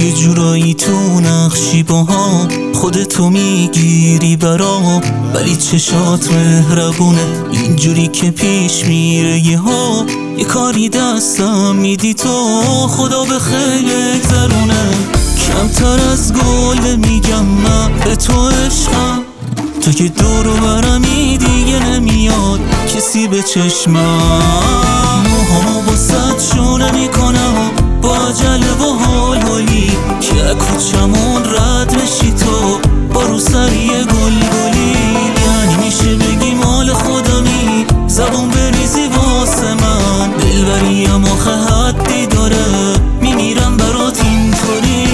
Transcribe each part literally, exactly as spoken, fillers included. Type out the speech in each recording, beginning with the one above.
یه جورایی تو نقشی با هم، خودتو میگیری برام، ولی چشات مهربونه اینجوری که پیش میره یه ها. یه کاری دستم میدی تو، خدا به خیر گذرونه. کمتر از گل میگم من به تو عشقم، تو که دور و برمی دیگه نمیاد کسی به چشمم. موهامو با صد شونه میکنم با عجله و حال حالی، که کوچمون رد بشی تو با رو سری گل گلی. یعنی میشه بگی مال خودمی، زبون بریزی واسه من، دلبری هم آخه حدی داره، میمیرم برات اینطوری.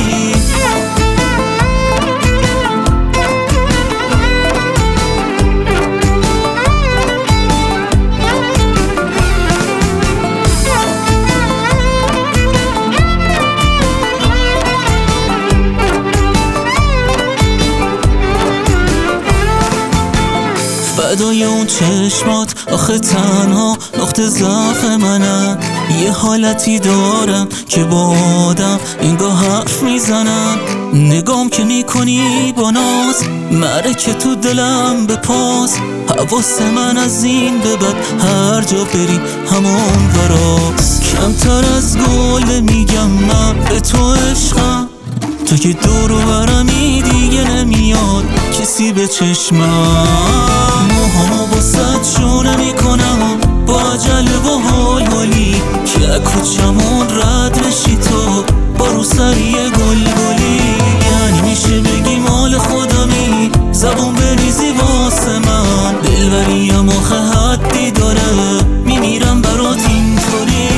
فدای اون چشمات آخه تنها نقطه ضعف منم. یه حالتی دارم که با آدم اینگاه حرف میزنم، نگام که میکنی با ناز، معرکه تو دلم به پاس. حواس من از این به بعد هر جا بری همون براست. کمتر از گل میگم من به تو عشقم، تو که دور و برمی دیگه نمیاد کسی به چشمم. موهامو با صد شونه میکنم با عجله و حال حالی، که کوچمون رد بشی تو با رو سری گل گلی. یعنی میشه بگی مال خودمی، زبون بریزی واسه من، دلبری هم آخه حدی داره، میمیرم برات اینطوری.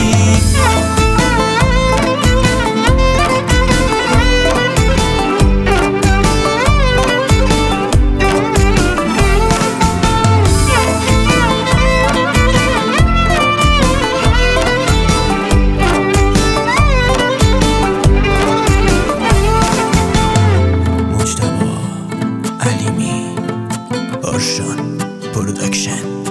علیمی، آرشان پروداکشن.